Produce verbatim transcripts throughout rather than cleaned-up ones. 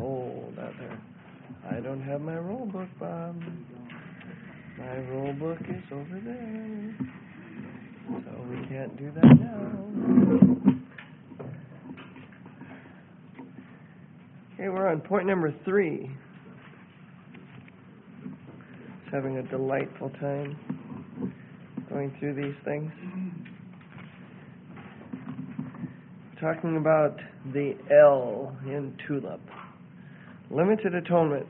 old out there. I don't have my roll book, Bob. My roll book is over there. So we can't do that now. Okay, we're on point number three. Just having a delightful time going through these things. Talking about the L in TULIP. Limited atonement.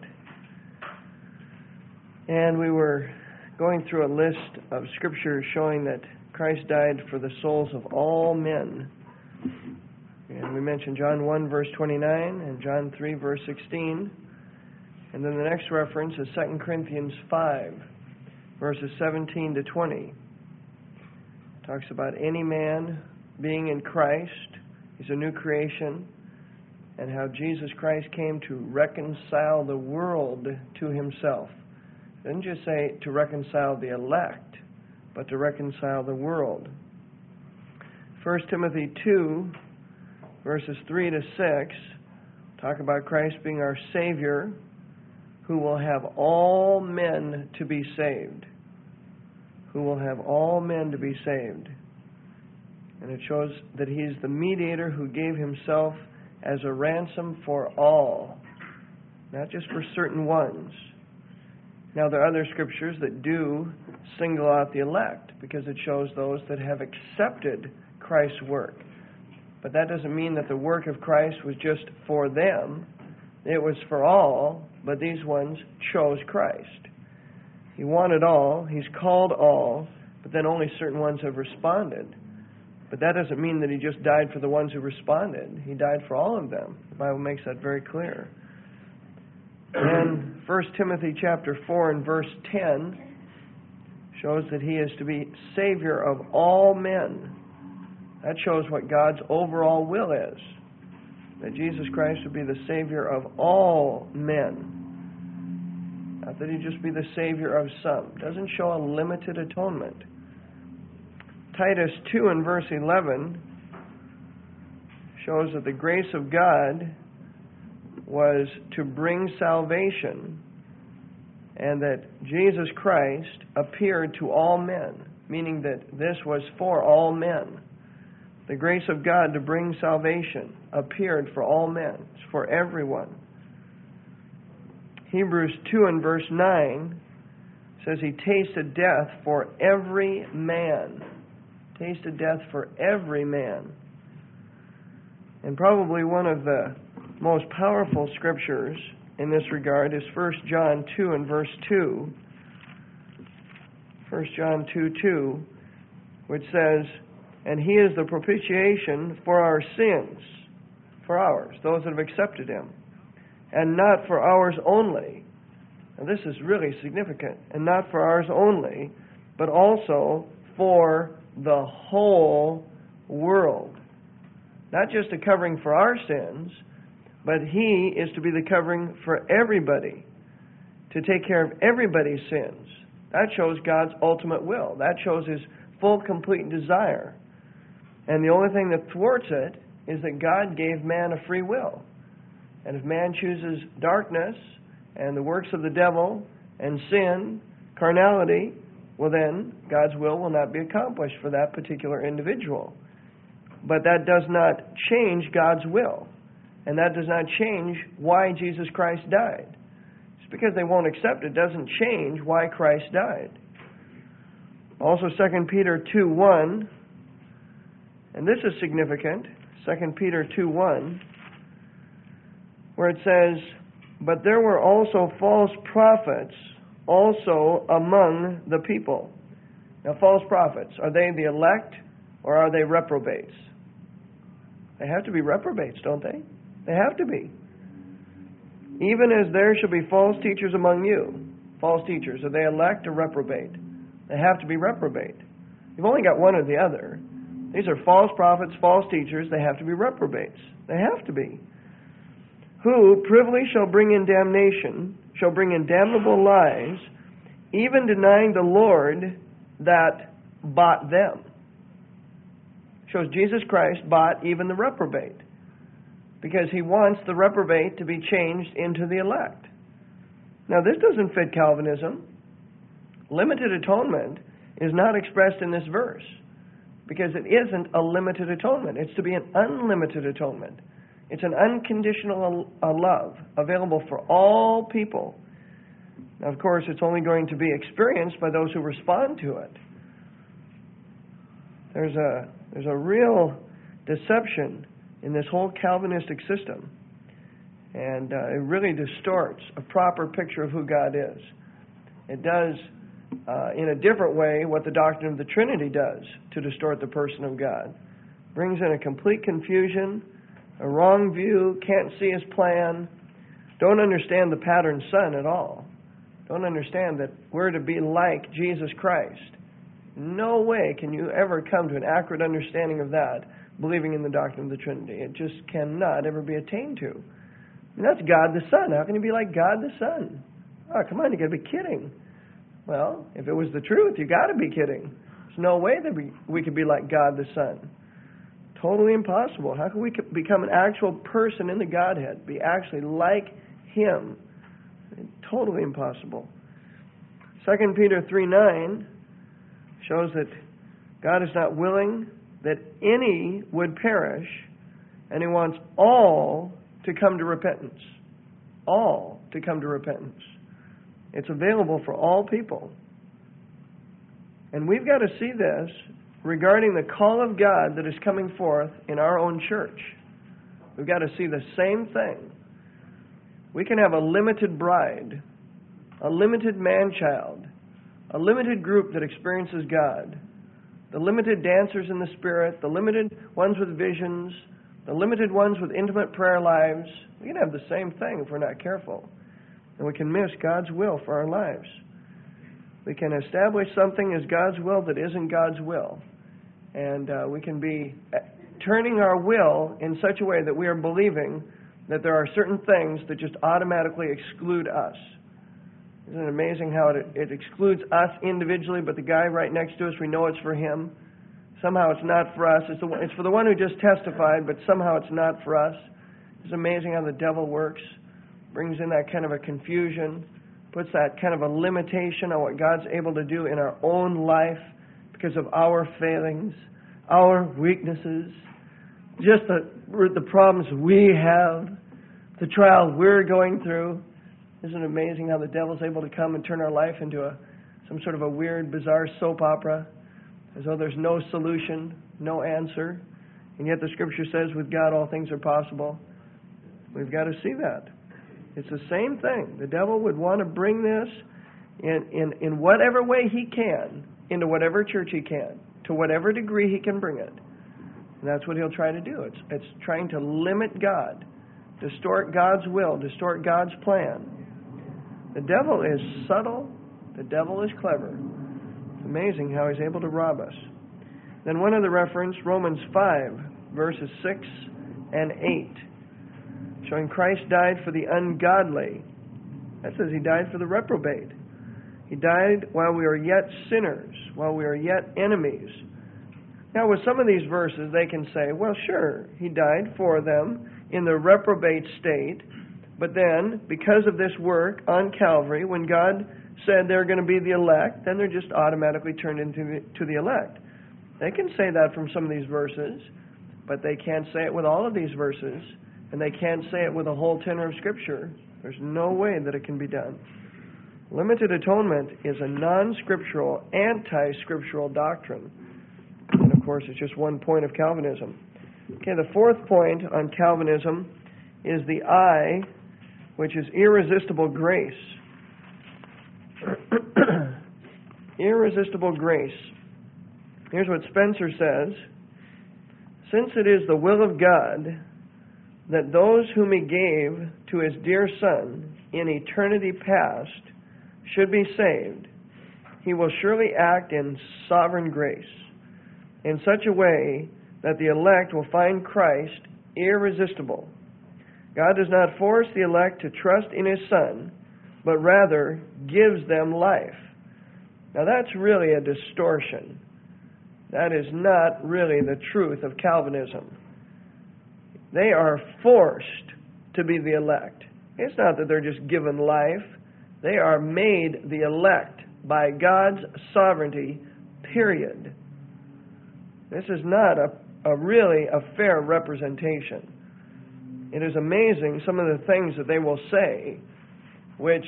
And we were going through a list of scriptures showing that Christ died for the souls of all men. And we mentioned John one, verse twenty-nine, and John three, verse sixteen. And then the next reference is Second Corinthians five, verses seventeen to twenty. It talks about any man being in Christ. He's a new creation. And how Jesus Christ came to reconcile the world to himself. It doesn't just say to reconcile the elect, but to reconcile the world. First Timothy two, verses three to six, talk about Christ being our Savior, who will have all men to be saved. Who will have all men to be saved. And it shows that he is the mediator who gave himself as a ransom for all, not just for certain ones. Now, there are other scriptures that do single out the elect, because it shows those that have accepted Christ's work. But that doesn't mean that the work of Christ was just for them. It was for all, but these ones chose Christ. He wanted all, he's called all, but then only certain ones have responded. But that doesn't mean that he just died for the ones who responded. He died for all of them. The Bible makes that very clear. And First Timothy chapter four and verse ten shows that he is to be Savior of all men. That shows what God's overall will is. That Jesus Christ would be the Savior of all men. Not that he'd just be the Savior of some. It doesn't show a limited atonement. Titus two and verse eleven shows that the grace of God was to bring salvation, and that Jesus Christ appeared to all men, meaning that this was for all men. The grace of God to bring salvation appeared for all men. It's for everyone. Hebrews two and verse nine says he tasted death for every man. Tasted death for every man. And probably one of the most powerful scriptures in this regard is First John two and verse two. First John two two, which says, and he is the propitiation for our sins, for ours, those that have accepted him, and not for ours only. Now this is really significant. And not for ours only, but also for the whole world. Not just a covering for our sins, but he is to be the covering for everybody, to take care of everybody's sins. That shows God's ultimate will. That shows his full, complete desire. And the only thing that thwarts it is that God gave man a free will. And if man chooses darkness and the works of the devil and sin, carnality, well then, God's will will not be accomplished for that particular individual. But that does not change God's will. And that does not change why Jesus Christ died. Just because they won't accept it doesn't change why Christ died. Also, Second Peter two one, and this is significant, Second Peter two one, where it says, but there were also false prophets also among the people. Now, false prophets, are they the elect or are they reprobates? They have to be reprobates, don't they? They have to be. Even as there shall be false teachers among you. False teachers, are they elect or reprobate? They have to be reprobate. You've only got one or the other. These are false prophets, false teachers. They have to be reprobates. They have to be. Who privily shall bring in damnation, shall bring in damnable lies, even denying the Lord that bought them. Shows Jesus Christ bought even the reprobate. because he wants the reprobate to be changed into the elect. Now, this doesn't fit Calvinism. Limited atonement is not expressed in this verse because it isn't a limited atonement. It's to be an unlimited atonement. It's an unconditional uh, love available for all people. Now, of course, it's only going to be experienced by those who respond to it. There's a, there's a real deception in this whole Calvinistic system. And uh, it really distorts a proper picture of who God is. It does, uh, in a different way, what the doctrine of the Trinity does to distort the person of God. Brings in a complete confusion, a wrong view, can't see his plan, don't understand the pattern son at all. Don't understand that we're to be like Jesus Christ. No way can you ever come to an accurate understanding of that, believing in the doctrine of the Trinity. It just cannot ever be attained to. I mean, that's God the Son. How can you be like God the Son? Oh, come on, you got to be kidding. Well, if it was the truth, you got to be kidding. There's no way that we, we could be like God the Son. Totally impossible. How can we become an actual person in the Godhead, be actually like Him? Totally impossible. Second Peter three nine shows that God is not willing that any would perish, and He wants all to come to repentance. All to come to repentance. It's available for all people. And we've got to see this regarding the call of God that is coming forth in our own church. We've got to see the same thing. We can have a limited bride, a limited man-child, a limited group that experiences God, the limited dancers in the Spirit, the limited ones with visions, the limited ones with intimate prayer lives. We can have the same thing if we're not careful. And we can miss God's will for our lives. We can establish something as God's will that isn't God's will. And uh, we can be turning our will in such a way that we are believing that there are certain things that just automatically exclude us. Isn't it amazing how it, it excludes us individually, but the guy right next to us, we know it's for him. Somehow it's not for us. It's, the, it's for the one who just testified, but somehow it's not for us. It's amazing how the devil works. Brings in that kind of a confusion. Puts that kind of a limitation on what God's able to do in our own life because of our failings, our weaknesses, just the, the problems we have, the trials we're going through. Isn't it amazing how the devil's able to come and turn our life into a some sort of a weird, bizarre soap opera, as though there's no solution, no answer, and yet the Scripture says with God all things are possible. We've got to see that. It's the same thing. The devil would want to bring this in, in, in whatever way he can, into whatever church he can, to whatever degree he can bring it. And that's what he'll try to do. It's, it's trying to limit God, distort God's will, distort God's plan. The devil is subtle. The devil is clever. It's amazing how he's able to rob us. Then one other reference, Romans five, verses six and eight. Showing Christ died for the ungodly. That says He died for the reprobate. He died while we are yet sinners, while we are yet enemies. Now with some of these verses they can say, well sure, He died for them in the reprobate state, but then because of this work on Calvary, when God said they're going to be the elect, then they're just automatically turned into the, to the elect. They can say that from some of these verses, but they can't say it with all of these verses. And they can't say it with a whole tenor of Scripture. There's no way that it can be done. Limited atonement is a non-scriptural, anti-scriptural doctrine. And of course, it's just one point of Calvinism. Okay, the fourth point on Calvinism is the I, which is irresistible grace. Irresistible grace. Here's what Spencer says. Since it is the will of God that those whom He gave to His dear Son in eternity past should be saved, He will surely act in sovereign grace in such a way that the elect will find Christ irresistible. God does not force the elect to trust in His Son, but rather gives them life. Now that's really a distortion. That is not really the truth of Calvinism. They are forced to be the elect. It's not that they're just given life. They are made the elect by God's sovereignty, period. This is not a, a really a fair representation. It is amazing some of the things that they will say, which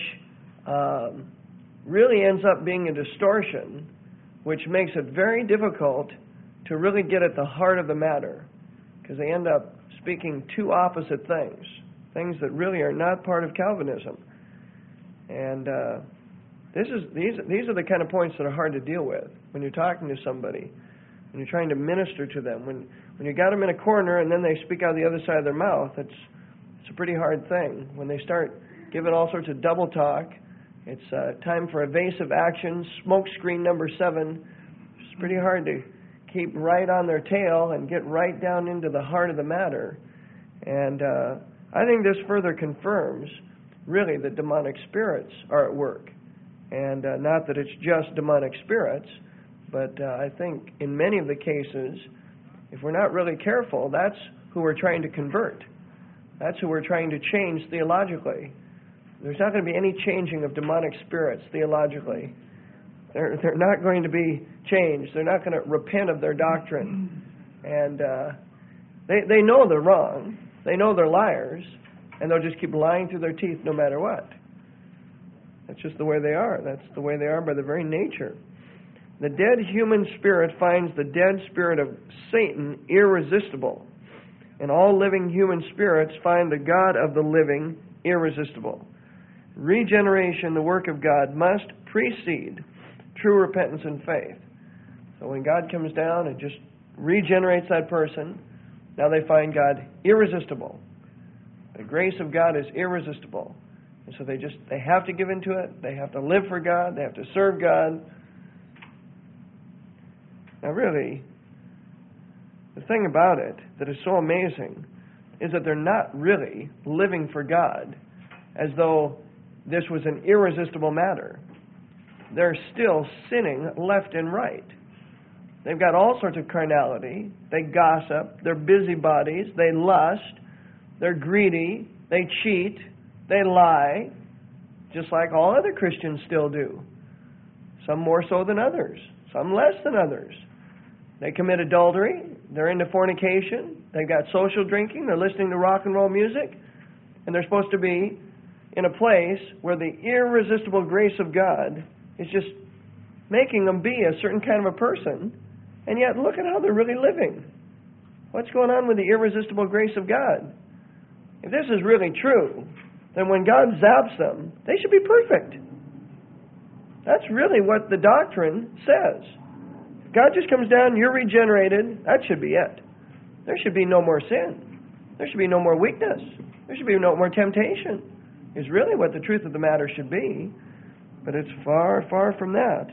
um, really ends up being a distortion, which makes it very difficult to really get at the heart of the matter, because they end up speaking two opposite things, things that really are not part of Calvinism. And uh, this is these these are the kind of points that are hard to deal with when you're talking to somebody, when you're trying to minister to them. When when you got them in a corner and then they speak out the other side of their mouth, it's it's a pretty hard thing. When they start giving all sorts of double talk, it's uh, time for evasive action, smoke screen number seven. It's pretty hard to keep right on their tail and get right down into the heart of the matter. And uh, I think this further confirms, really, that demonic spirits are at work. And uh, not that it's just demonic spirits, but uh, I think in many of the cases, if we're not really careful, that's who we're trying to convert. That's who we're trying to change theologically. There's not going to be any changing of demonic spirits theologically. They're, they're not going to be changed. They're not going to repent of their doctrine. And uh, they, they know they're wrong. They know they're liars. And they'll just keep lying through their teeth no matter what. That's just the way they are. That's the way they are by their very nature. The dead human spirit finds the dead spirit of Satan irresistible. And all living human spirits find the God of the living irresistible. Regeneration, the work of God, must precede true repentance and faith. So when God comes down and just regenerates that person, now they find God irresistible. The grace of God is irresistible. And so they just, they have to give into it. They have to live for God. They have to serve God. Now really, the thing about it that is so amazing is that they're not really living for God as though this was an irresistible matter. They're still sinning left and right. They've got all sorts of carnality. They gossip. They're busybodies. They lust. They're greedy. They cheat. They lie, just like all other Christians still do. Some more so than others. Some less than others. They commit adultery. They're into fornication. They've got social drinking. They're listening to rock and roll music. And they're supposed to be in a place where the irresistible grace of God is just making them be a certain kind of a person. And yet, look at how they're really living. What's going on with the irresistible grace of God? If this is really true, then when God zaps them, they should be perfect. That's really what the doctrine says. If God just comes down, you're regenerated, that should be it. There should be no more sin. There should be no more weakness. There should be no more temptation, is really what the truth of the matter should be. But it's far, far from that.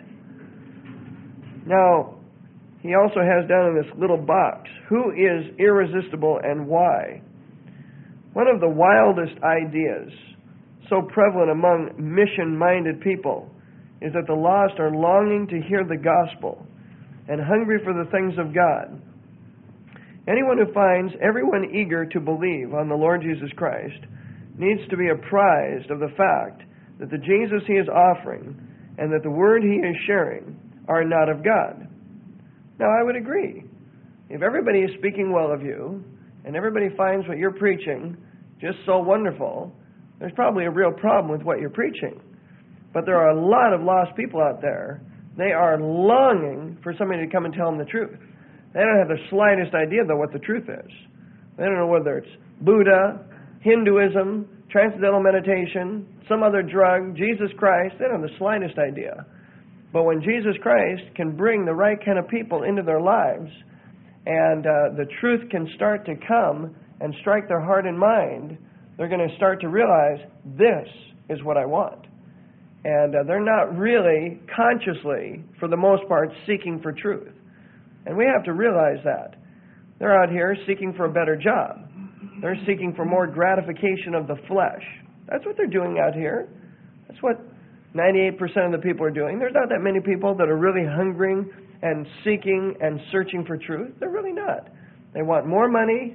Now, he also has down in this little box, who is irresistible and why? One of the wildest ideas so prevalent among mission-minded people is that the lost are longing to hear the gospel and hungry for the things of God. Anyone who finds everyone eager to believe on the Lord Jesus Christ needs to be apprised of the fact that the Jesus he is offering and that the word he is sharing are not of God. Now, I would agree. If everybody is speaking well of you, and everybody finds what you're preaching just so wonderful, there's probably a real problem with what you're preaching. But there are a lot of lost people out there. They are longing for somebody to come and tell them the truth. They don't have the slightest idea, though, what the truth is. They don't know whether it's Buddha, Hinduism, transcendental meditation, some other drug, Jesus Christ. They don't have the slightest idea. But when Jesus Christ can bring the right kind of people into their lives, and uh, the truth can start to come and strike their heart and mind, they're going to start to realize, this is what I want. And uh, they're not really consciously, for the most part, seeking for truth. And we have to realize that. They're out here seeking for a better job. They're seeking for more gratification of the flesh. That's what they're doing out here. That's what ninety-eight percent of the people are doing. There's not that many people that are really hungering and seeking and searching for truth. They're really not. They want more money.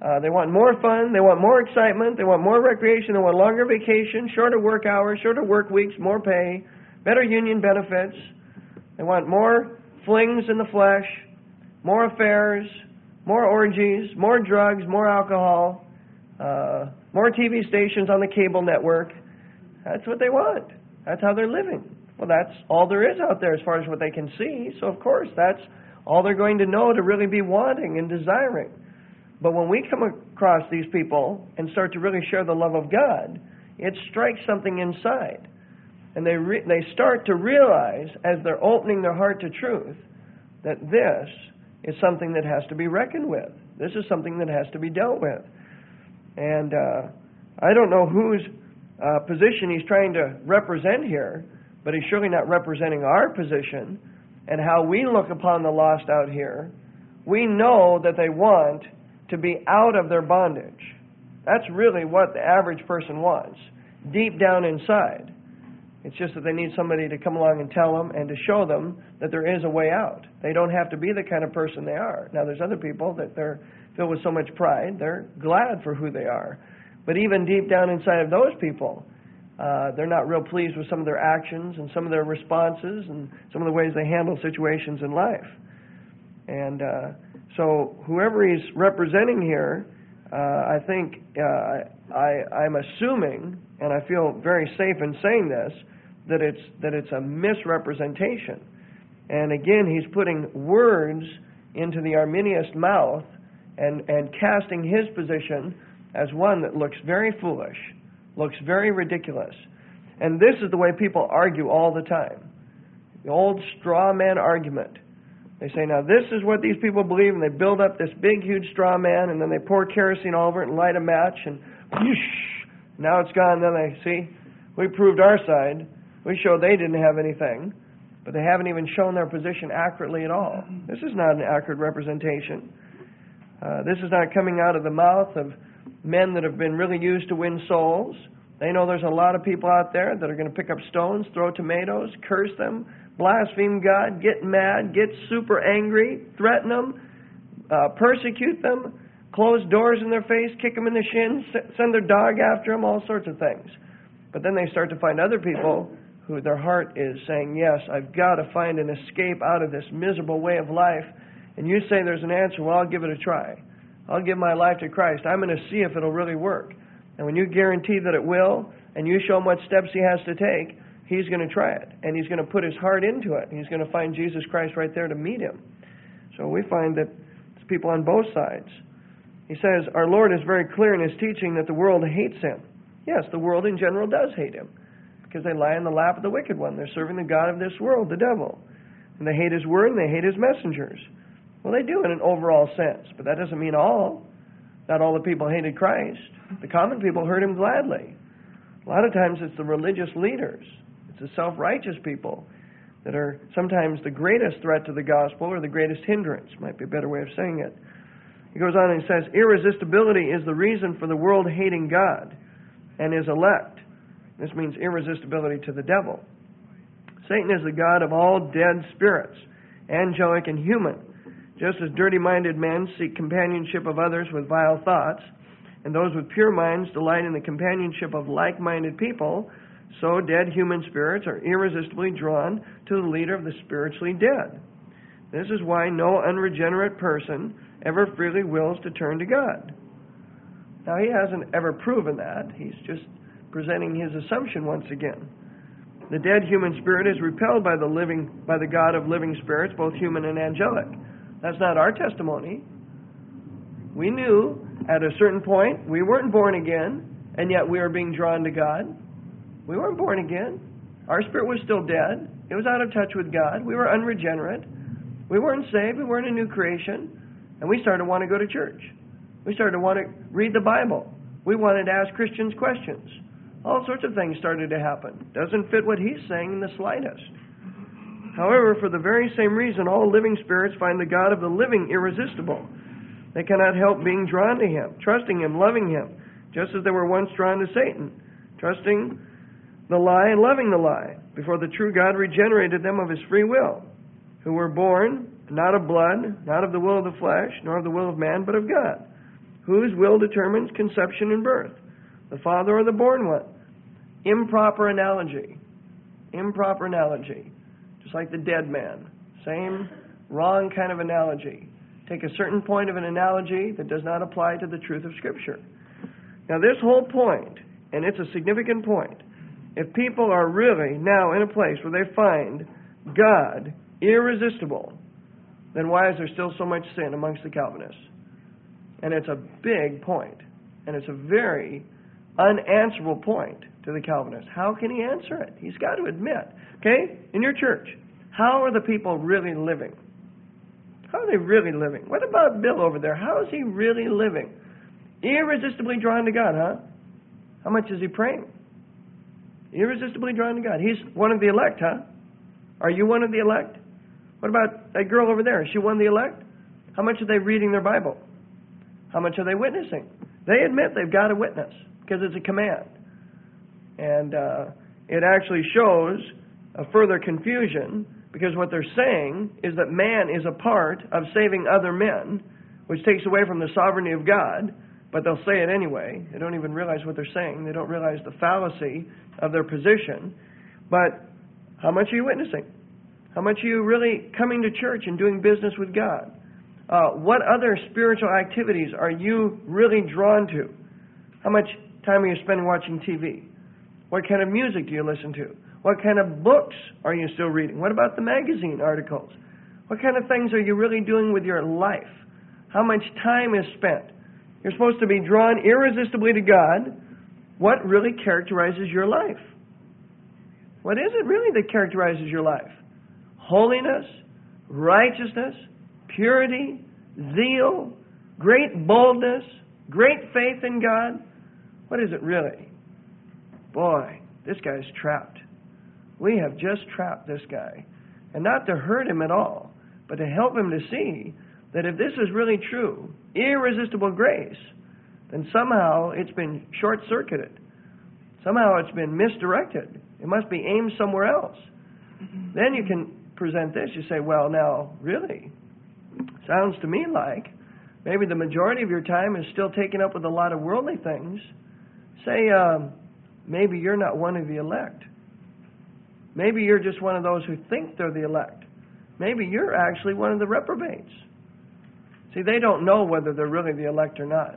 Uh, they want more fun. They want more excitement. They want more recreation. They want longer vacation, shorter work hours, shorter work weeks, more pay, better union benefits. They want more flings in the flesh, more affairs, more orgies, more drugs, more alcohol, uh, more T V stations on the cable network. That's what they want. That's how they're living. Well, that's all there is out there as far as what they can see. So, of course, that's all they're going to know to really be wanting and desiring. But when we come across these people and start to really share the love of God, it strikes something inside. And they re- they start to realize, as they're opening their heart to truth, that this is something that has to be reckoned with. This is something that has to be dealt with. And uh, I don't know whose uh, position he's trying to represent here, but he's surely not representing our position and how we look upon the lost out here. We know that they want to be out of their bondage. That's really what the average person wants, deep down inside. It's just that they need somebody to come along and tell them and to show them that there is a way out. They don't have to be the kind of person they are. Now, there's other people that they're filled with so much pride, they're glad for who they are. But even deep down inside of those people, uh, they're not real pleased with some of their actions and some of their responses and some of the ways they handle situations in life. And uh, so whoever he's representing here, uh, I think uh, I, I'm assuming, and I feel very safe in saying this, that it's that it's a misrepresentation. And again, he's putting words into the Arminianist mouth and, and casting his position as one that looks very foolish, looks very ridiculous. And this is the way people argue all the time. The old straw man argument. They say, now this is what these people believe, and they build up this big, huge straw man, and then they pour kerosene all over it and light a match, and whoosh, now it's gone. Then they see, we proved our side. We showed they didn't have anything, but they haven't even shown their position accurately at all. This is not an accurate representation. Uh, this is not coming out of the mouth of men that have been really used to win souls. They know there's a lot of people out there that are going to pick up stones, throw tomatoes, curse them, blaspheme God, get mad, get super angry, threaten them, uh, persecute them, close doors in their face, kick them in the shins, send their dog after them, all sorts of things. But then they start to find other people who their heart is saying, yes, I've got to find an escape out of this miserable way of life. And you say there's an answer, well, I'll give it a try. I'll give my life to Christ. I'm going to see if it'll really work. And when you guarantee that it will, and you show him what steps he has to take, he's going to try it. And he's going to put his heart into it. And he's going to find Jesus Christ right there to meet him. So we find that it's people on both sides. He says, our Lord is very clear in his teaching that the world hates him. Yes, the world in general does hate him, because they lie in the lap of the wicked one. They're serving the god of this world, the devil. And they hate his word, and they hate his messengers. Well, they do in an overall sense, but that doesn't mean all. Not all the people hated Christ. The common people heard him gladly. A lot of times it's the religious leaders. It's the self-righteous people that are sometimes the greatest threat to the gospel or the greatest hindrance, might be a better way of saying it. He goes on and says, irresistibility is the reason for the world hating God and his elect. This means irresistibility to the devil. Satan is the god of all dead spirits, angelic and human. Just as dirty-minded men seek companionship of others with vile thoughts, and those with pure minds delight in the companionship of like-minded people, so dead human spirits are irresistibly drawn to the leader of the spiritually dead. This is why no unregenerate person ever freely wills to turn to God. Now, he hasn't ever proven that. He's just presenting his assumption once again. The dead human spirit is repelled by the living, by the God of living spirits, both human and angelic. That's not our testimony. We knew at a certain point we weren't born again, and yet we were being drawn to God. We weren't born again. Our spirit was still dead. It was out of touch with God. We were unregenerate. We weren't saved. We weren't a new creation. And we started to want to go to church. We started to want to read the Bible. We wanted to ask Christians questions. All sorts of things started to happen. Doesn't fit what he's saying in the slightest. However, for the very same reason, all living spirits find the God of the living irresistible. They cannot help being drawn to him, trusting him, loving him, just as they were once drawn to Satan, trusting the lie and loving the lie, before the true God regenerated them of his free will, who were born not of blood, not of the will of the flesh, nor of the will of man, but of God. Whose will determines conception and birth? The father or the born one? Improper analogy. Improper analogy. Just like the dead man. Same wrong kind of analogy. Take a certain point of an analogy that does not apply to the truth of Scripture. Now this whole point, and it's a significant point, if people are really now in a place where they find God irresistible, then why is there still so much sin amongst the Calvinists? And it's a big point. And it's a very unanswerable point to the Calvinists. How can he answer it? He's got to admit. Okay? In your church, how are the people really living? How are they really living? What about Bill over there? How is he really living? Irresistibly drawn to God, huh? How much is he praying? Irresistibly drawn to God. He's one of the elect, huh? Are you one of the elect? What about that girl over there? Is she one of the elect? How much are they reading their Bible? How much are they witnessing? They admit they've got to witness because it's a command. And uh, it actually shows a further confusion because what they're saying is that man is a part of saving other men, which takes away from the sovereignty of God, but they'll say it anyway. They don't even realize what they're saying. They don't realize the fallacy of their position. But how much are you witnessing? How much are you really coming to church and doing business with God? Uh, what other spiritual activities are you really drawn to? How much time are you spending watching T V? What kind of music do you listen to? What kind of books are you still reading? What about the magazine articles? What kind of things are you really doing with your life? How much time is spent? You're supposed to be drawn irresistibly to God. What really characterizes your life? What is it really that characterizes your life? Holiness, righteousness, purity, zeal, great boldness, great faith in God. What is it really? Boy, this guy's trapped. We have just trapped this guy. And not to hurt him at all, but to help him to see that if this is really true, irresistible grace, then somehow it's been short-circuited. Somehow it's been misdirected. It must be aimed somewhere else. Then you can present this. You say, well, now, really, sounds to me like maybe the majority of your time is still taken up with a lot of worldly things. Say, um, maybe you're not one of the elect. Maybe you're just one of those who think they're the elect. Maybe you're actually one of the reprobates. See, they don't know whether they're really the elect or not.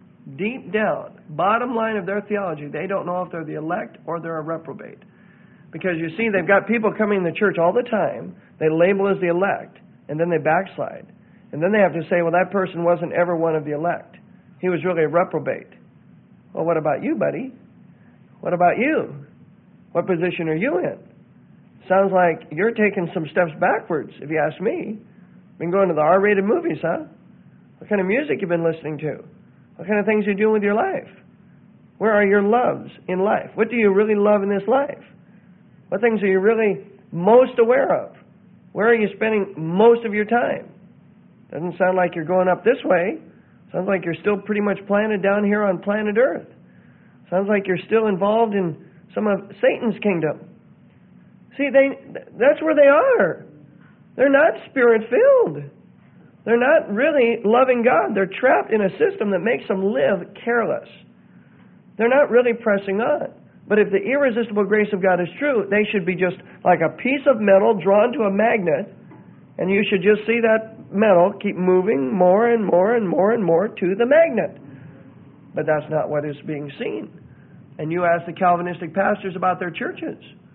Deep down, bottom line of their theology, they don't know if they're the elect or they're a reprobate. Because you see, they've got people coming to church all the time. They label as the elect, and then they backslide. And then they have to say, well, that person wasn't ever one of the elect. He was really a reprobate. Well, what about you, buddy? What about you? What position are you in? Sounds like you're taking some steps backwards, if you ask me. Been going to the R-rated movies, huh? What kind of music you've been listening to? What kind of things are you doing with your life? Where are your loves in life? What do you really love in this life? What things are you really most aware of? Where are you spending most of your time? Doesn't sound like you're going up this way. Sounds like you're still pretty much planted down here on planet Earth. Sounds like you're still involved in some of Satan's kingdom. See, they that's where they are. They're not Spirit-filled. They're not really loving God. They're trapped in a system that makes them live careless. They're not really pressing on. But if the irresistible grace of God is true, they should be just like a piece of metal drawn to a magnet, and you should just see that metal keep moving more and more and more and more to the magnet. But that's not what is being seen. And you ask the Calvinistic pastors about their churches.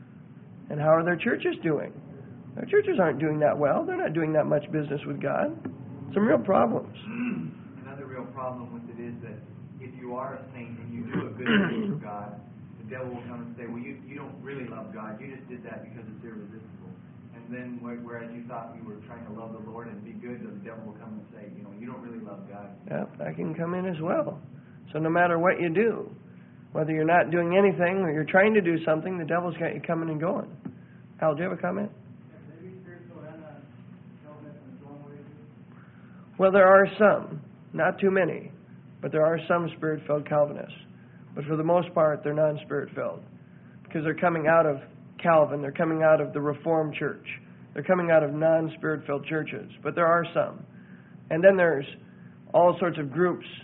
And how are their churches doing? Their churches aren't doing that well. They're not doing that much business with God. Some real problems. Another real problem with it is that if you are a saint and you do a good thing for God, the devil will come and say, well, you, you don't really love God. You just did that because it's irresistible. And then whereas you thought you were trying to love the Lord and be good, the devil will come and say, you know, you don't really love God. Yeah, that can come in as well. So no matter what you do, whether you're not doing anything or you're trying to do something, the devil's got you coming and going. Al, do you have a comment? Well, there are some, not too many, but there are some Spirit-filled Calvinists. But for the most part, they're non-Spirit-filled because they're coming out of Calvin. They're coming out of the Reformed Church. They're coming out of non-Spirit-filled churches. But there are some. And then there's all sorts of groups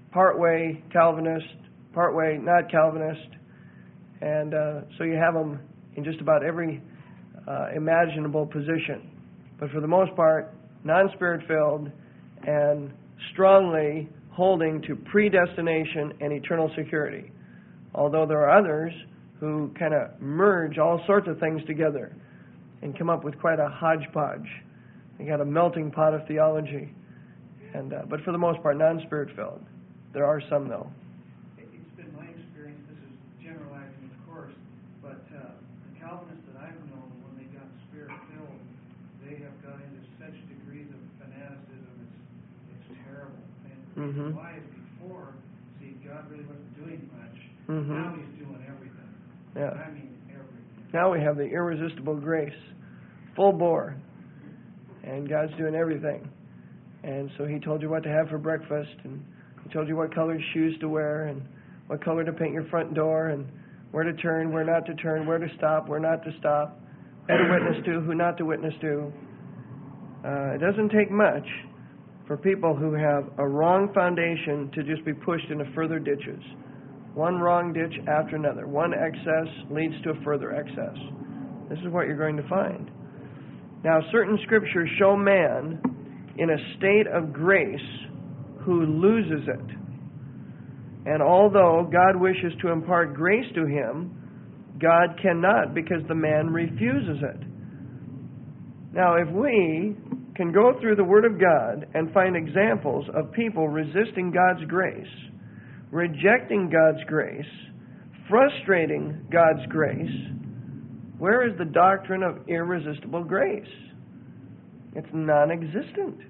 partway Calvinist, partway not Calvinist, and uh, so you have them in just about every uh, imaginable position. But for the most part, non-Spirit filled and strongly holding to predestination and eternal security. Although there are others who kind of merge all sorts of things together and come up with quite a hodgepodge. They got a melting pot of theology. And uh, but for the most part, non-Spirit filled. There are some, though. It's been my experience, this is generalizing, of course, but uh, the Calvinists that I've known, when they got Spirit-filled, they have got into such degrees of fanaticism, it's, it's terrible. And Mm-hmm. why is before, see, God really wasn't doing much. Mm-hmm. Now He's doing everything. Yeah. I mean everything. Now we have the irresistible grace, full bore, and God's doing everything. And so He told you what to have for breakfast, and He told you what colored shoes to wear, and what color to paint your front door, and where to turn, where not to turn, where to stop, where not to stop, who to witness to, who not to witness to. Uh, it doesn't take much for people who have a wrong foundation to just be pushed into further ditches. One wrong ditch after another. One excess leads to a further excess. This is what you're going to find. Now, certain scriptures show man in a state of grace who loses it. And although God wishes to impart grace to him, God cannot because the man refuses it. Now, if we can go through the Word of God and find examples of people resisting God's grace, rejecting God's grace, frustrating God's grace, where is the doctrine of irresistible grace? It's non-existent.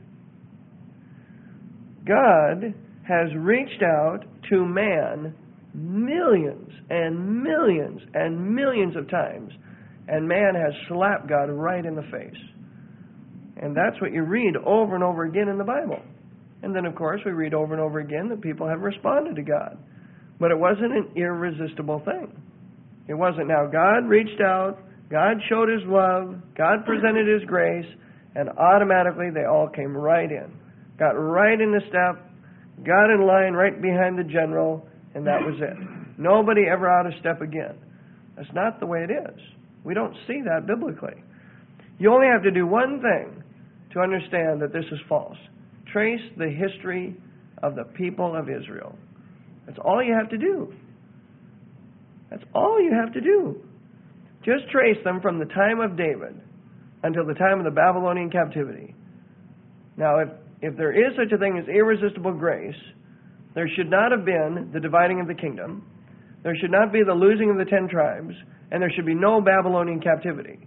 God has reached out to man millions and millions and millions of times, and man has slapped God right in the face. And that's what you read over and over again in the Bible. And then, of course, we read over and over again that people have responded to God. But it wasn't an irresistible thing. It wasn't now God reached out, God showed His love, God presented His grace, and automatically they all came right in. Got right in the step, got in line right behind the general, and that was it. Nobody ever out of step again. That's not the way it is. We don't see that biblically. You only have to do one thing to understand that this is false. Trace the history of the people of Israel. That's all you have to do. That's all you have to do. Just trace them from the time of David until the time of the Babylonian captivity. Now, if, if there is such a thing as irresistible grace, there should not have been the dividing of the kingdom, there should not be the losing of the ten tribes, and there should be no Babylonian captivity.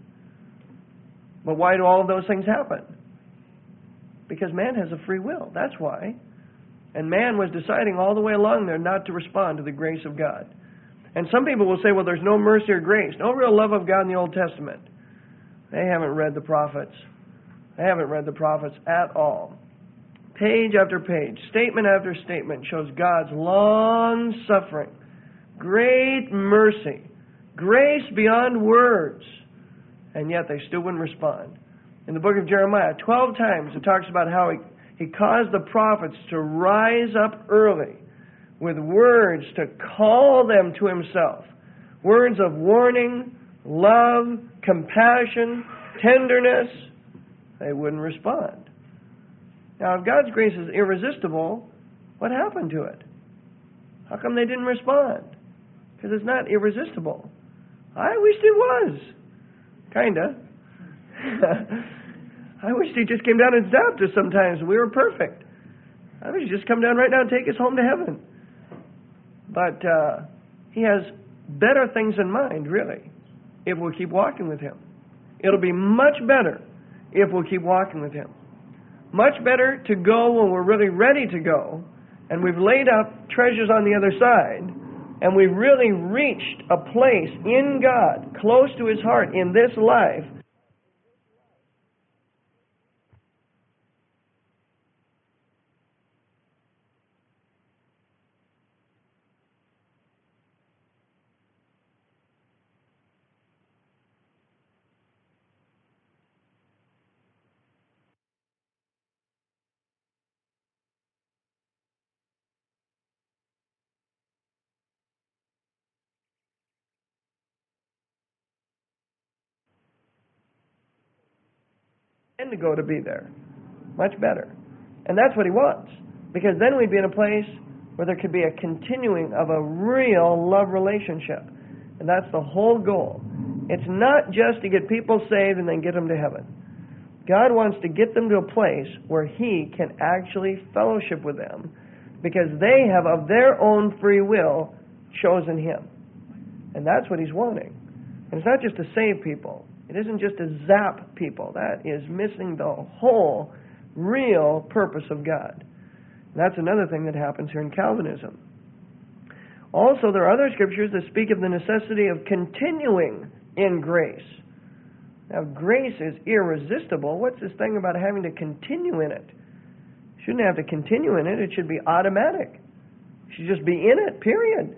But why do all of those things happen? Because man has a free will. That's why. And man was deciding all the way along there not to respond to the grace of God. And some people will say, well, there's no mercy or grace, no real love of God in the Old Testament. They haven't read the prophets. They haven't read the prophets at all. Page after page, statement after statement shows God's long suffering, great mercy, grace beyond words. And yet they still wouldn't respond. In the book of Jeremiah, twelve times it talks about how he, he caused the prophets to rise up early with words to call them to himself. Words of warning, love, compassion, tenderness. They wouldn't respond. Now, if God's grace is irresistible, what happened to it? How come they didn't respond? Because it's not irresistible. I wished it was. Kinda. I wish He just came down and zapped us sometimes and we were perfect. I wish He'd just come down right now and take us home to heaven. But uh, He has better things in mind, really, if we'll keep walking with Him. It'll be much better if we'll keep walking with Him. Much better to go when we're really ready to go, and we've laid up treasures on the other side, and we've really reached a place in God, close to His heart in this life, to go to be there. Much better. And that's what he wants. Because then we'd be in a place where there could be a continuing of a real love relationship. And that's the whole goal. It's not just to get people saved and then get them to heaven. God wants to get them to a place where He can actually fellowship with them because they have of their own free will chosen Him. And that's what He's wanting. And it's not just to save people. It isn't just to zap people. That is missing the whole real purpose of God. And that's another thing that happens here in Calvinism. Also, there are other scriptures that speak of the necessity of continuing in grace. Now, grace is irresistible. What's this thing about having to continue in it? You shouldn't have to continue in it. It should be automatic. You should just be in it, period.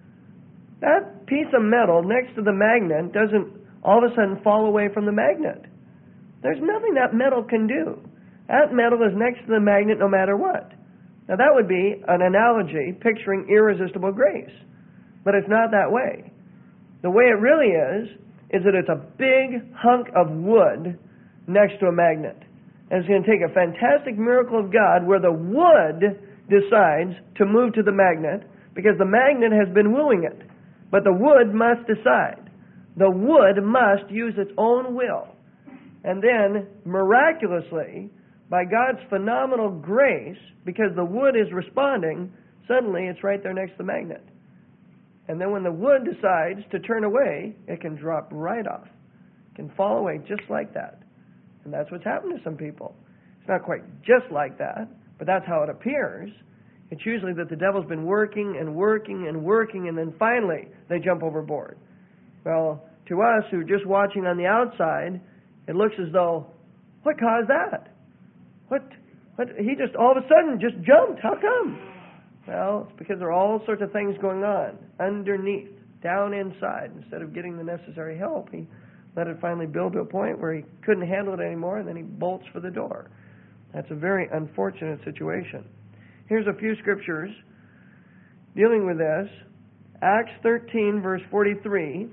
That piece of metal next to the magnet doesn't all of a sudden fall away from the magnet. There's nothing that metal can do. That metal is next to the magnet no matter what. Now, that would be an analogy picturing irresistible grace. But it's not that way. The way it really is, is that it's a big hunk of wood next to a magnet. And it's going to take a fantastic miracle of God where the wood decides to move to the magnet because the magnet has been wooing it. But the wood must decide. The wood must use its own will. And then, miraculously, by God's phenomenal grace, because the wood is responding, suddenly it's right there next to the magnet. And then when the wood decides to turn away, it can drop right off. It can fall away just like that. And that's what's happened to some people. It's not quite just like that, but that's how it appears. It's usually that the devil's been working and working and working, and then finally they jump overboard. Well, to us who are just watching on the outside, it looks as though, what caused that? What? What? He just all of a sudden just jumped. How come? Well, it's because there are all sorts of things going on underneath, down inside. Instead of getting the necessary help, he let it finally build to a point where he couldn't handle it anymore, and then he bolts for the door. That's a very unfortunate situation. Here's a few scriptures dealing with this. Acts thirteen, verse forty-three.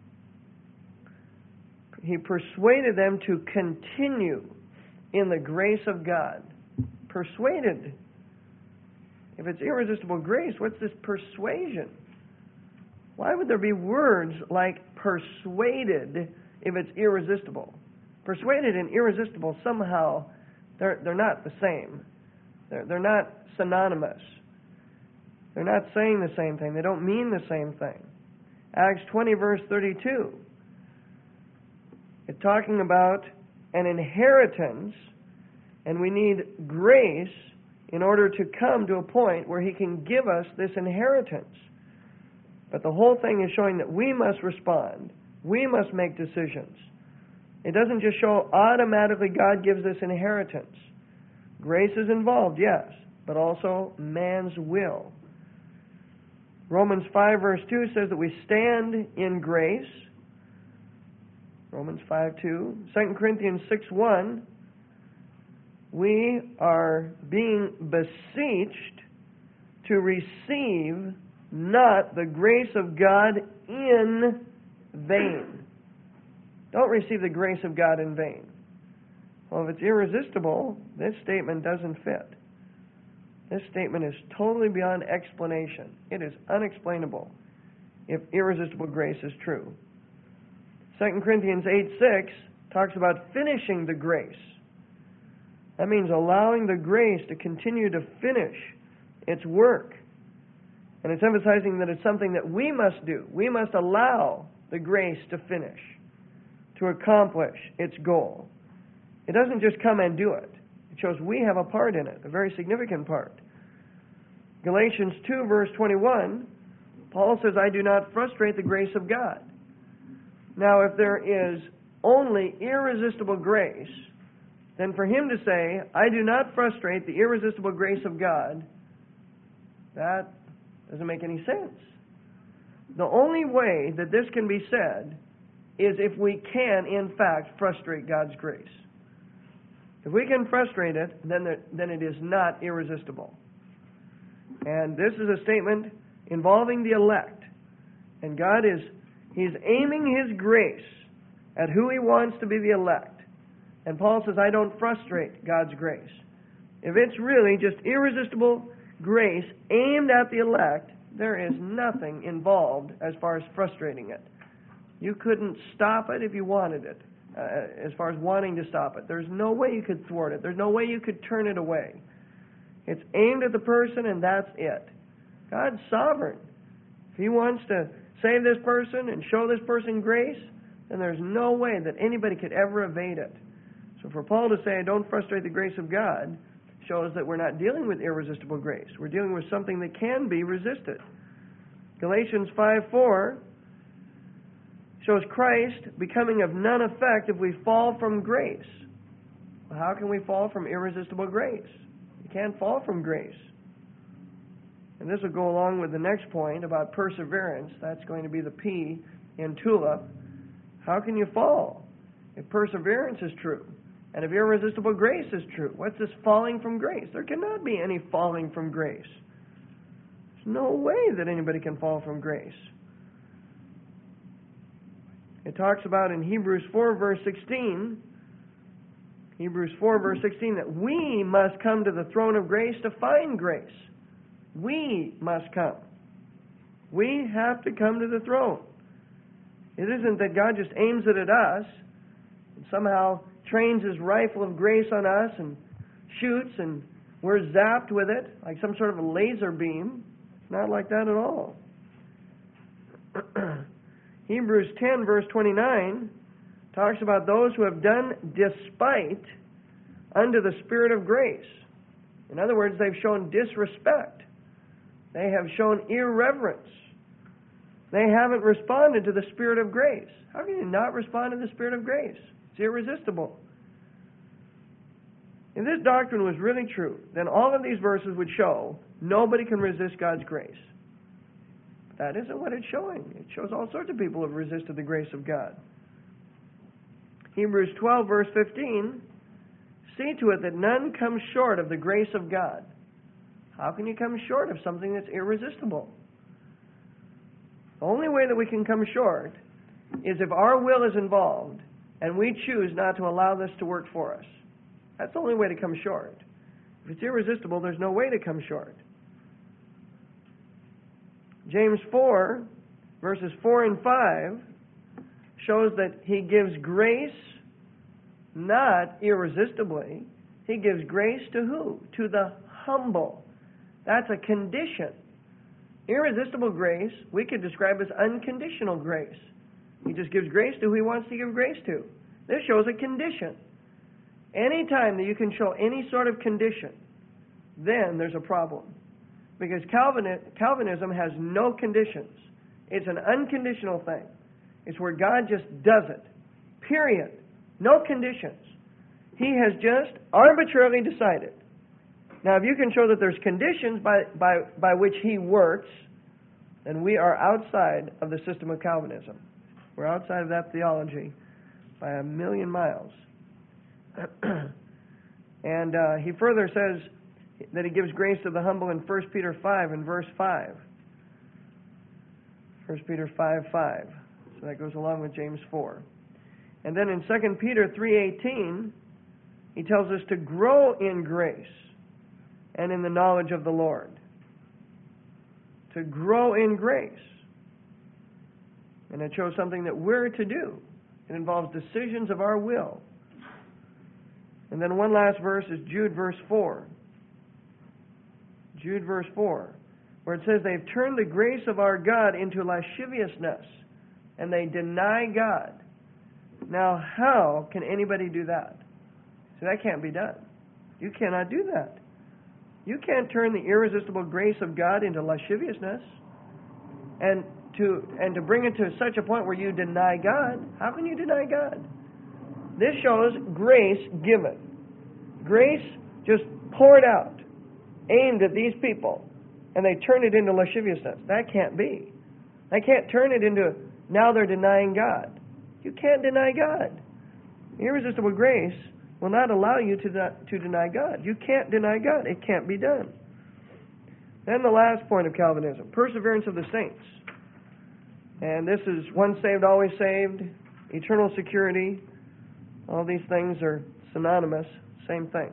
He persuaded them to continue in the grace of God. Persuaded. If it's irresistible grace, what's this persuasion? Why would there be words like persuaded if it's irresistible? Persuaded and irresistible, somehow, they're, they're not the same. They're, they're not synonymous. They're not saying the same thing. They don't mean the same thing. Acts twenty, verse thirty-two. It's talking about an inheritance, and we need grace in order to come to a point where He can give us this inheritance. But the whole thing is showing that we must respond. We must make decisions. It doesn't just show automatically God gives this inheritance. Grace is involved, yes, but also man's will. Romans five, verse two says that we stand in grace. Romans five two. Second Corinthians six one. We are being beseeched to receive not the grace of God in vain. Don't receive the grace of God in vain. Well, if it's irresistible, this statement doesn't fit. This statement is totally beyond explanation. It is unexplainable if irresistible grace is true. Second Corinthians eight six talks about finishing the grace. That means allowing the grace to continue to finish its work. And it's emphasizing that it's something that we must do. We must allow the grace to finish, to accomplish its goal. It doesn't just come and do it. It shows we have a part in it, a very significant part. Galatians two, verse twenty-one, Paul says, I do not frustrate the grace of God. Now, if there is only irresistible grace, then for him to say, I do not frustrate the irresistible grace of God, that doesn't make any sense. The only way that this can be said is if we can, in fact, frustrate God's grace. If we can frustrate it, then, there, then it is not irresistible. And this is a statement involving the elect. And God is, He's aiming His grace at who He wants to be the elect. And Paul says, I don't frustrate God's grace. If it's really just irresistible grace aimed at the elect, there is nothing involved as far as frustrating it. You couldn't stop it if you wanted it, uh, as far as wanting to stop it. There's no way you could thwart it. There's no way you could turn it away. It's aimed at the person, and that's it. God's sovereign. If He wants to save this person and show this person grace, then there's no way that anybody could ever evade it. So for Paul to say, don't frustrate the grace of God, shows that we're not dealing with irresistible grace. We're dealing with something that can be resisted. Galatians five four shows Christ becoming of none effect if we fall from grace. Well, how can we fall from irresistible grace? You can't fall from grace. And this will go along with the next point about perseverance. That's going to be the P in TULIP. How can you fall if perseverance is true? And if irresistible grace is true? What's this falling from grace? There cannot be any falling from grace. There's no way that anybody can fall from grace. It talks about in Hebrews four, verse sixteen, Hebrews four, verse sixteen, that we must come to the throne of grace to find grace. We must come. We have to come to the throne. It isn't that God just aims it at us and somehow trains His rifle of grace on us and shoots and we're zapped with it like some sort of a laser beam. It's not like that at all. Hebrews ten, verse twenty-nine, talks about those who have done despite unto the Spirit of grace. In other words, they've shown disrespect. They have shown irreverence. They haven't responded to the Spirit of grace. How can you not respond to the Spirit of grace? It's irresistible. If this doctrine was really true, then all of these verses would show nobody can resist God's grace. That isn't what it's showing. It shows all sorts of people have resisted the grace of God. Hebrews twelve, verse fifteen, see to it that none come short of the grace of God. How can you come short of something that's irresistible? The only way that we can come short is if our will is involved and we choose not to allow this to work for us. That's the only way to come short. If it's irresistible, there's no way to come short. James four, verses four and five, shows that He gives grace not irresistibly. He gives grace to who? To the humble. That's a condition. Irresistible grace, we could describe as unconditional grace. He just gives grace to who He wants to give grace to. This shows a condition. Any time that you can show any sort of condition, then there's a problem. Because Calvinism has no conditions. It's an unconditional thing. It's where God just does it. Period. No conditions. He has just arbitrarily decided. Now, if you can show that there's conditions by, by, by which He works, then we are outside of the system of Calvinism. We're outside of that theology by a million miles. And uh, he further says that He gives grace to the humble in First Peter five and verse five. First Peter five, five. So that goes along with James four. And then in Second Peter three eighteen, he tells us to grow in grace and in the knowledge of the Lord. To grow in grace. And it shows something that we're to do. It involves decisions of our will. And then one last verse is Jude verse four. Jude verse four, where it says they've turned the grace of our God into lasciviousness, and they deny God. Now, how can anybody do that? So that can't be done. You cannot do that. You can't turn the irresistible grace of God into lasciviousness and to and to bring it to such a point where you deny God. How can you deny God? This shows grace given. Grace just poured out, aimed at these people, and they turn it into lasciviousness. That can't be. They can't turn it into, now they're denying God. You can't deny God. Irresistible grace will not allow you to, not, to deny God. You can't deny God. It can't be done. Then the last point of Calvinism, perseverance of the saints. And this is once saved, always saved, eternal security. All these things are synonymous, same thing.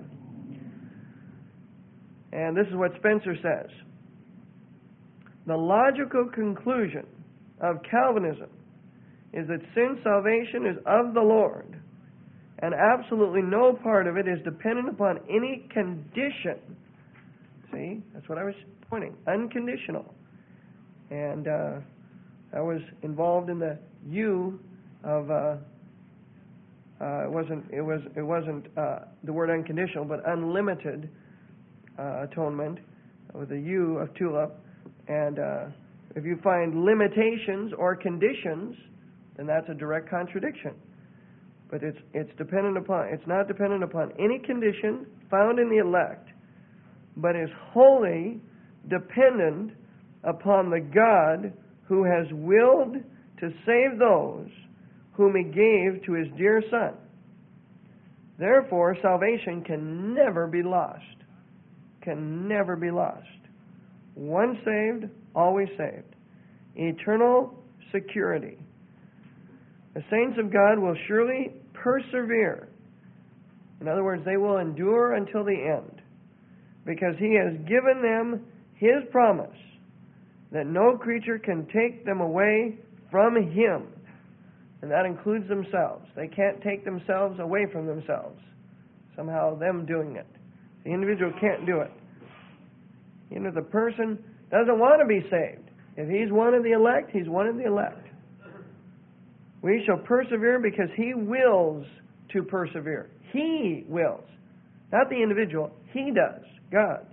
And this is what Spencer says. The logical conclusion of Calvinism is that since salvation is of the Lord, and absolutely no part of it is dependent upon any condition. See, that's what I was pointing. Unconditional. And uh, I was involved in the U of uh, uh, it wasn't it was it wasn't uh, the word unconditional, but unlimited uh, atonement with a U of tulip. And uh, if you find limitations or conditions, then that's a direct contradiction. But it's it's dependent upon it's not dependent upon any condition found in the elect, but is wholly dependent upon the God who has willed to save those whom He gave to His dear Son. Therefore, salvation can never be lost. Can never be lost. Once saved, always saved. Eternal security. The saints of God will surely persevere. In other words, they will endure until the end, because He has given them His promise that no creature can take them away from Him. And that includes themselves. They can't take themselves away from themselves. Somehow them doing it. The individual can't do it. You know, the person doesn't want to be saved. If he's one of the elect, he's one of the elect. We shall persevere because He wills to persevere. He wills. Not the individual. He does. God.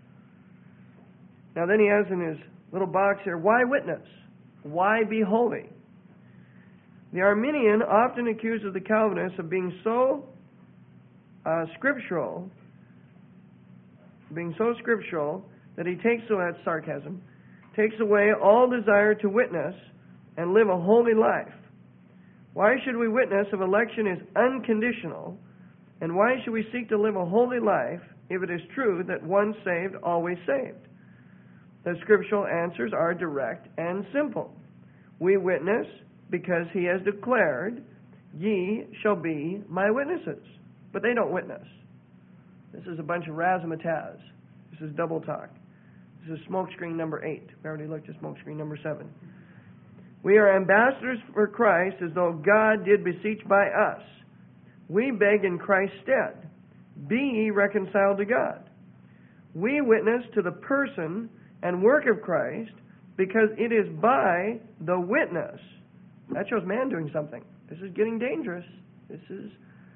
Now then he has in his little box here, why witness? Why be holy? The Arminian often accuses the Calvinists of being so uh, scriptural, being so scriptural that he takes, so that's sarcasm, takes away all desire to witness and live a holy life. Why should we witness if election is unconditional? And why should we seek to live a holy life if it is true that once saved, always saved? The scriptural answers are direct and simple. We witness because He has declared, ye shall be my witnesses. But they don't witness. This is a bunch of razzmatazz. This is double talk. This is smokescreen number eight. We already looked at smokescreen number seven. We are ambassadors for Christ as though God did beseech by us. We beg in Christ's stead, be ye reconciled to God. We witness to the person and work of Christ because it is by the witness. That shows man doing something. This is getting dangerous. This is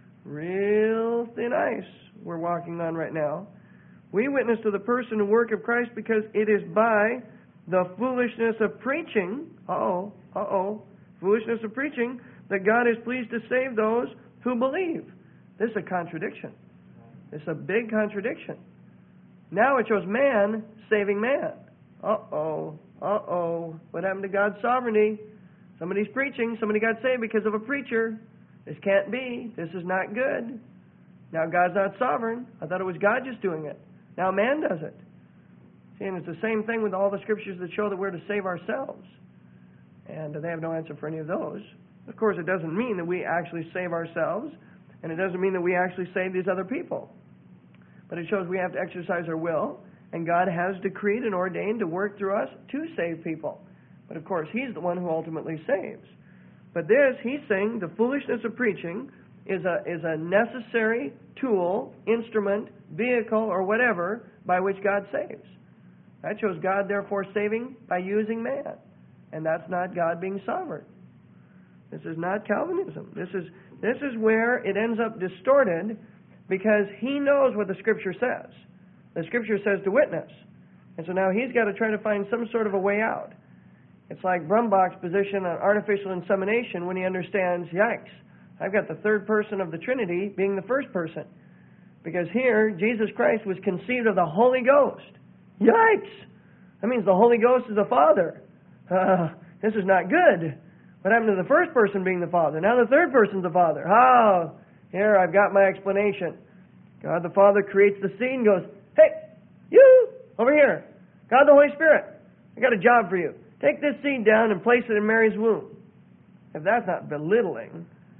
real thin ice we're walking on right now. We witness to the person and work of Christ because it is by the foolishness of preaching, uh-oh, uh-oh, foolishness of preaching, that God is pleased to save those who believe. This is a contradiction. This is a big contradiction. Now it shows man saving man. Uh-oh, uh-oh, what happened to God's sovereignty? Somebody's preaching, somebody got saved because of a preacher. This can't be. This is not good. Now God's not sovereign. I thought it was God just doing it. Now man does it. See, and it's the same thing with all the scriptures that show that we're to save ourselves. And they have no answer for any of those. Of course, it doesn't mean that we actually save ourselves, and it doesn't mean that we actually save these other people. But it shows we have to exercise our will, and God has decreed and ordained to work through us to save people. But of course, He's the one who ultimately saves. But this, He's saying, the foolishness of preaching is a is a necessary tool, instrument, vehicle, or whatever by which God saves. That shows God, therefore, saving by using man. And that's not God being sovereign. This is not Calvinism. This is this is where it ends up distorted, because he knows what the Scripture says. The Scripture says to witness. And so now he's got to try to find some sort of a way out. It's like Brumbach's position on artificial insemination when he understands, yikes, I've got the third person of the Trinity being the first person. Because here, Jesus Christ was conceived of the Holy Ghost. Yikes! That means the Holy Ghost is the Father. Uh, this is not good. What happened to the first person being the Father? Now the third person's the Father. Oh, here, I've got my explanation. God the Father creates the seed and goes, hey, you, over here. God the Holy Spirit, I got a job for you. Take this seed down and place it in Mary's womb. If that's not belittling,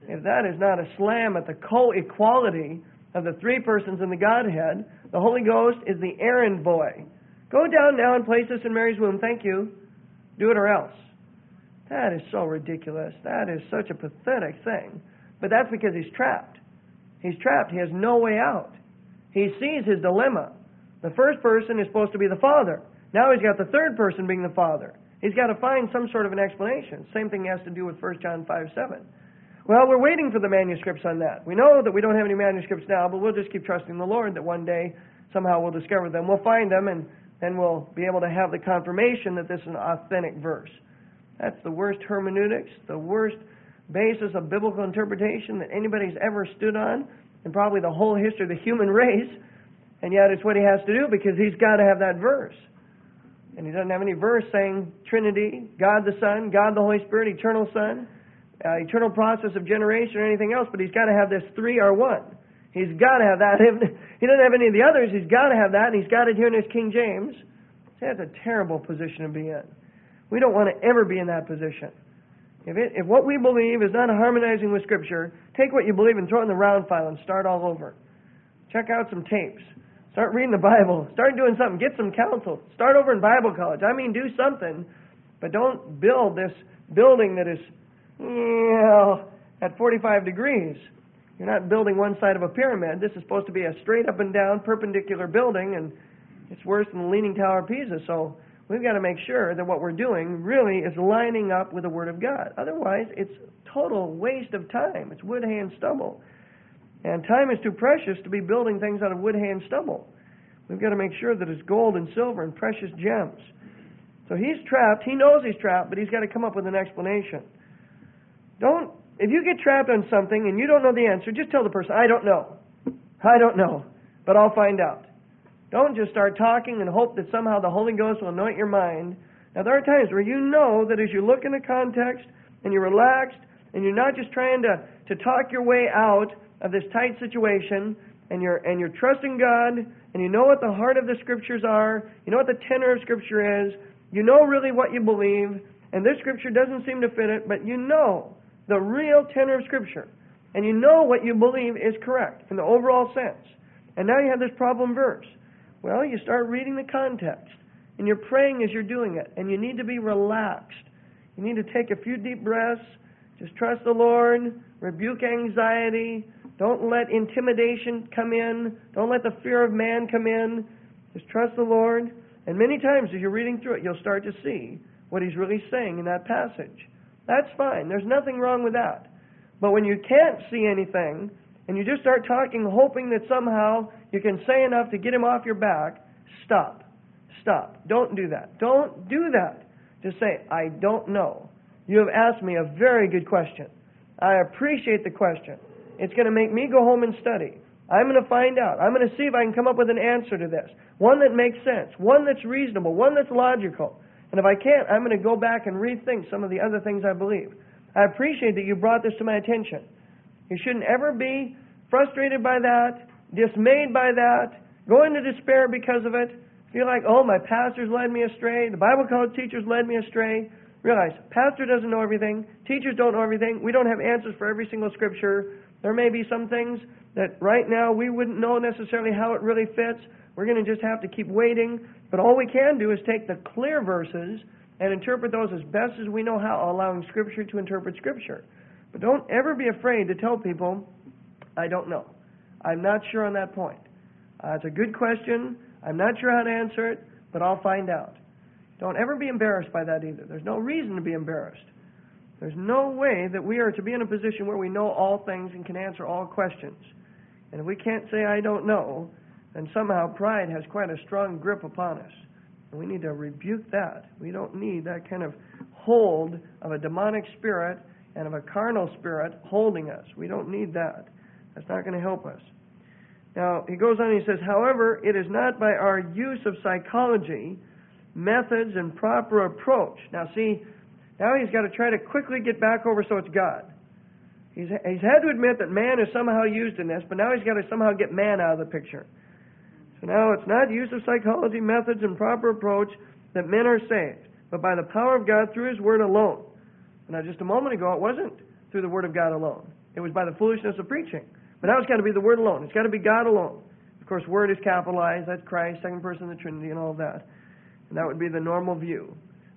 If that is not a slam at the co-equality of the three persons in the Godhead, the Holy Ghost is the errand boy. Go down now and place this in Mary's womb. Thank you. Do it or else. That is so ridiculous. That is such a pathetic thing. But that's because he's trapped. He's trapped. He has no way out. He sees his dilemma. The first person is supposed to be the Father. Now he's got the third person being the Father. He's got to find some sort of an explanation. Same thing has to do with First John five seven. Well, we're waiting for the manuscripts on that. We know that we don't have any manuscripts now, but we'll just keep trusting the Lord that one day somehow we'll discover them. We'll find them, and then we'll be able to have the confirmation that this is an authentic verse. That's the worst hermeneutics, the worst basis of biblical interpretation that anybody's ever stood on in probably the whole history of the human race. And yet it's what he has to do because he's got to have that verse. And he doesn't have any verse saying Trinity, God the Son, God the Holy Spirit, eternal Son, uh, eternal process of generation or anything else, but he's got to have this three are one. He's got to have that. He doesn't have any of the others. He's got to have that, and he's got it here in his King James. That's a terrible position to be in. We don't want to ever be in that position. If, it, if what we believe is not harmonizing with Scripture, take what you believe and throw it in the round file and start all over. Check out some tapes. Start reading the Bible. Start doing something. Get some counsel. Start over in Bible college. I mean, do something, but don't build this building that is, you know, at forty-five degrees. You're not building one side of a pyramid. This is supposed to be a straight up and down perpendicular building, and it's worse than the Leaning Tower of Pisa. So we've got to make sure that what we're doing really is lining up with the Word of God. Otherwise, it's total waste of time. It's wood, hay, and stubble. And time is too precious to be building things out of wood, hay, and stubble. We've got to make sure that it's gold and silver and precious gems. So he's trapped. He knows he's trapped, but he's got to come up with an explanation. Don't, if you get trapped on something and you don't know the answer, just tell the person, I don't know. I don't know, but I'll find out. Don't just start talking and hope that somehow the Holy Ghost will anoint your mind. Now, there are times where you know that as you look in the context and you're relaxed and you're not just trying to, to talk your way out of this tight situation, and you're and you're trusting God, and you know what the heart of the Scriptures are, you know what the tenor of Scripture is, you know really what you believe, and this Scripture doesn't seem to fit it, but you know the real tenor of Scripture, and you know what you believe is correct in the overall sense. And now you have this problem verse. Well, you start reading the context, and you're praying as you're doing it, and you need to be relaxed. You need to take a few deep breaths, just trust the Lord, rebuke anxiety. Don't let intimidation come in. Don't let the fear of man come in. Just trust the Lord. And many times as you're reading through it, you'll start to see what he's really saying in that passage. That's fine. There's nothing wrong with that. But when you can't see anything, and you just start talking, hoping that somehow you can say enough to get him off your back, stop. Stop. Don't do that. Don't do that. Just say, I don't know. You have asked me a very good question. I appreciate the question. It's going to make me go home and study. I'm going to find out. I'm going to see if I can come up with an answer to this. One that makes sense. One that's reasonable. One that's logical. And if I can't, I'm going to go back and rethink some of the other things I believe. I appreciate that you brought this to my attention. You shouldn't ever be frustrated by that, dismayed by that, go into despair because of it, feel like, oh, my pastors led me astray, the Bible college teachers led me astray. Realize, pastor doesn't know everything, teachers don't know everything, we don't have answers for every single Scripture. There may be some things that right now we wouldn't know necessarily how it really fits. We're going to just have to keep waiting. But all we can do is take the clear verses and interpret those as best as we know how, allowing Scripture to interpret Scripture. But don't ever be afraid to tell people, I don't know. I'm not sure on that point. Uh, it's a good question. I'm not sure how to answer it, but I'll find out. Don't ever be embarrassed by that either. There's no reason to be embarrassed. There's no way that we are to be in a position where we know all things and can answer all questions. And if we can't say, I don't know, then somehow pride has quite a strong grip upon us. And we need to rebuke that. We don't need that kind of hold of a demonic spirit and of a carnal spirit holding us. We don't need that. That's not going to help us. Now, he goes on and he says, however, it is not by our use of psychology, methods, and proper approach. Now, see, now he's got to try to quickly get back over so it's God. He's, he's had to admit that man is somehow used in this, but now he's got to somehow get man out of the picture. So now it's not use of psychology, methods, and proper approach that men are saved, but by the power of God through His Word alone. Now, just a moment ago, it wasn't through the Word of God alone. It was by the foolishness of preaching. But now it's got to be the Word alone. It's got to be God alone. Of course, Word is capitalized. That's Christ, second person of the Trinity, and all of that. And that would be the normal view.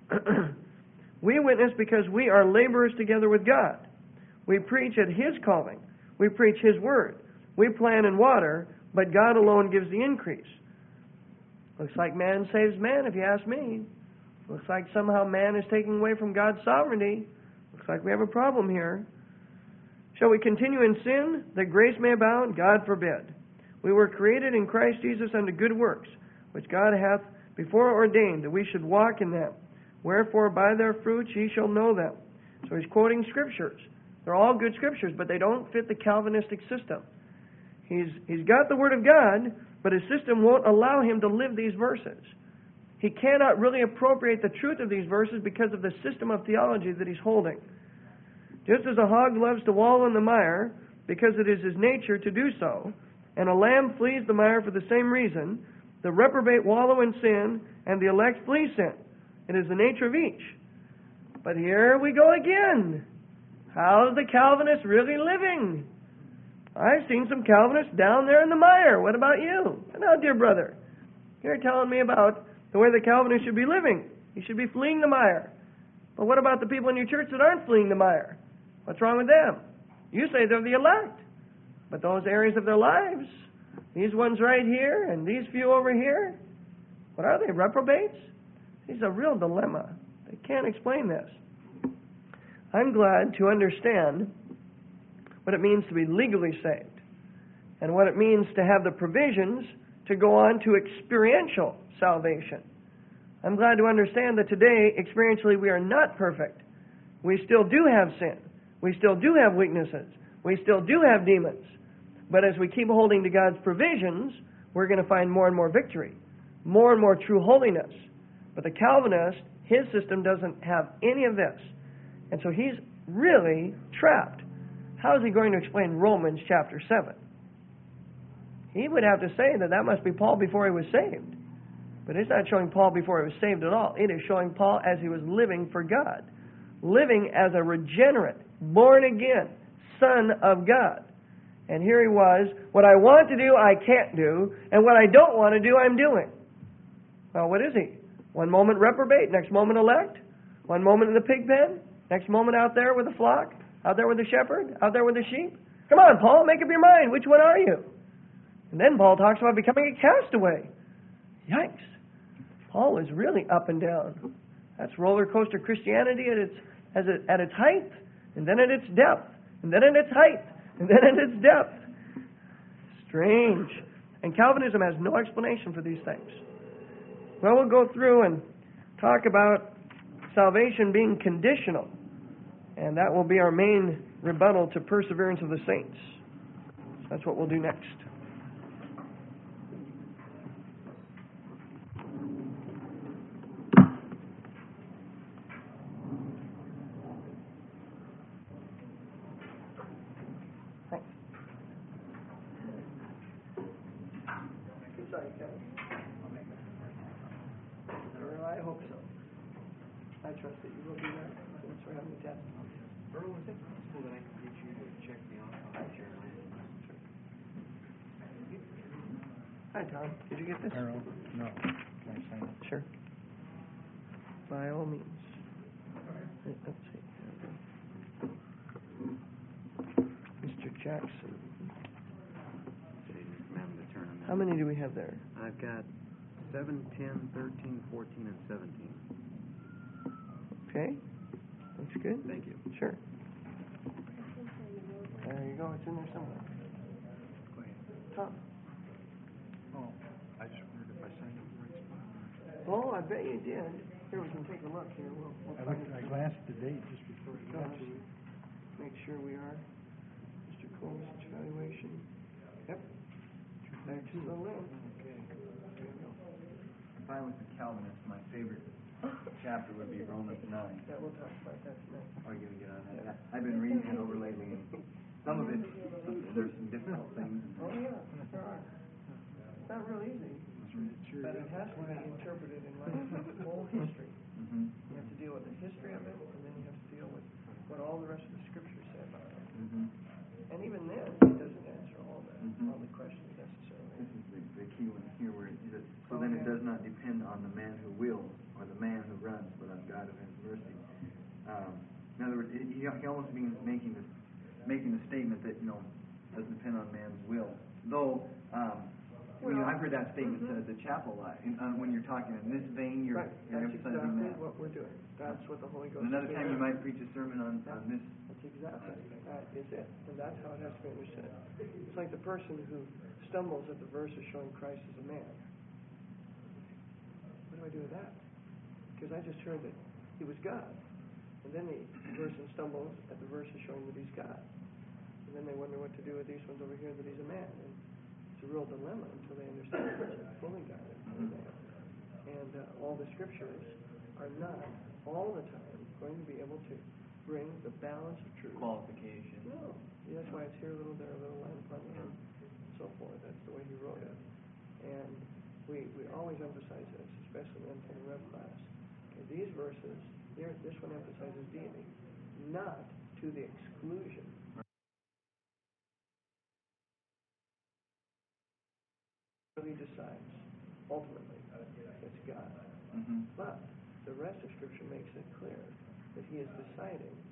We witness because we are laborers together with God. We preach at His calling. We preach His Word. We plant and water, but God alone gives the increase. Looks like man saves man, if you ask me. Looks like somehow man is taking away from God's sovereignty. Looks like we have a problem here. Shall we continue in sin, that grace may abound? God forbid. We were created in Christ Jesus unto good works, which God hath before ordained that we should walk in them. Wherefore by their fruits ye shall know them. So he's quoting scriptures. They're all good scriptures, but they don't fit the Calvinistic system. He's he's got the Word of God, but his system won't allow him to live these verses. He cannot really appropriate the truth of these verses because of the system of theology that he's holding. Just as a hog loves to wallow in the mire, because it is his nature to do so, and a lamb flees the mire for the same reason, the reprobate wallow in sin, and the elect flee sin. It is the nature of each. But here we go again. How's the Calvinist really living? I've seen some Calvinists down there in the mire. What about you? Now, dear brother, you're telling me about the way the Calvinist should be living. He should be fleeing the mire. But what about the people in your church that aren't fleeing the mire? What's wrong with them? You say they're the elect. But those areas of their lives, these ones right here and these few over here, what are they, reprobates? It's a real dilemma. They can't explain this. I'm glad to understand what it means to be legally saved and what it means to have the provisions to go on to experiential salvation. I'm glad to understand that today, experientially, we are not perfect. We still do have sin. We still do have weaknesses. We still do have demons. But as we keep holding to God's provisions, we're going to find more and more victory, more and more true holiness. But the Calvinist, his system doesn't have any of this. And so he's really trapped. How is he going to explain Romans chapter seven? He would have to say that that must be Paul before he was saved. But it's not showing Paul before he was saved at all. It is showing Paul as he was living for God. Living as a regenerate, born again, son of God. And here he was, what I want to do, I can't do. And what I don't want to do, I'm doing. Well, what is he? One moment reprobate, next moment elect. One moment in the pig pen, next moment out there with the flock, out there with the shepherd, out there with the sheep. Come on, Paul, make up your mind. Which one are you? And then Paul talks about becoming a castaway. Yikes. Paul is really up and down. That's roller coaster Christianity at its, as it, at its height, and then at its depth, and then at its height, and then at its depth. Strange. And Calvinism has no explanation for these things. Well, we'll go through and talk about salvation being conditional. And that will be our main rebuttal to perseverance of the saints. That's what we'll do next. Thanks. Sorry, Kevin. I hope so. I trust that you will be there since we're having a test. Earl, is it possible that I can get you to check the on-call chair? Hi, Tom. Did you get this? Harold? No. Can I sign it? Sure. By all means. Let's see. Mister Jackson. How many do we have there? I've got seven, ten, thirteen, fourteen, and seventeen. Okay. Looks good. Thank you. Sure. There you go. It's in there somewhere. Go ahead. Tom. Oh, I just wondered if I signed it in the right spot. Oh, I bet you did. Here, we can take a look here. We'll, we'll I find looked, I it. glanced at the date just before you got Gosh. to it. Make sure we are. Mister Cole's evaluation. Yep. Back to the left. Okay. There you go. If I was a Calvinist, my favorite chapter would be Romans nine. Yeah, we'll talk about that tonight. Are you going to get on that? I've been reading it over lately, and some of it, there's some difficult things. Oh, yeah, there are. It's not real easy, Sure. but it has to be interpreted in light of the whole history. Mm-hmm. You have to deal with the history of it, and then you have to deal with what all the rest of the scriptures say about it. Mm-hmm. runs, but I'm God of His mercy. Um, in other words, he, he almost means making this, making the statement that, you know, doesn't depend on man's will. Though, um, you know, I've heard that statement Mhm. said at the chapel a lot. In, uh, when you're talking in this vein, you're, Right, you're that's emphasizing exactly that. what we're doing. That's what the Holy Ghost And another is time doing. you might preach a sermon on, on this. That's exactly, that is it. And that's how it has to be understood. It's like the person who stumbles at the verses showing Christ as a man. What do I do with that? Because I just heard that he was God. And then the person stumbles at the verses showing that he's God. And then they wonder what to do with these ones over here that he's a man. And it's a real dilemma until they understand that he's fully God and fully man. And uh, all the scriptures are not all the time going to be able to bring the balance of truth. Qualification. No. That's why it's here a little, there a little, land upon land, and so forth. That's the way he wrote it. And we we always emphasize this, especially in the Rev class. Okay, these verses, here, this one emphasizes deity, not to the exclusion. He decides, ultimately, it's God. Mm-hmm. But the rest of Scripture makes it clear that he is deciding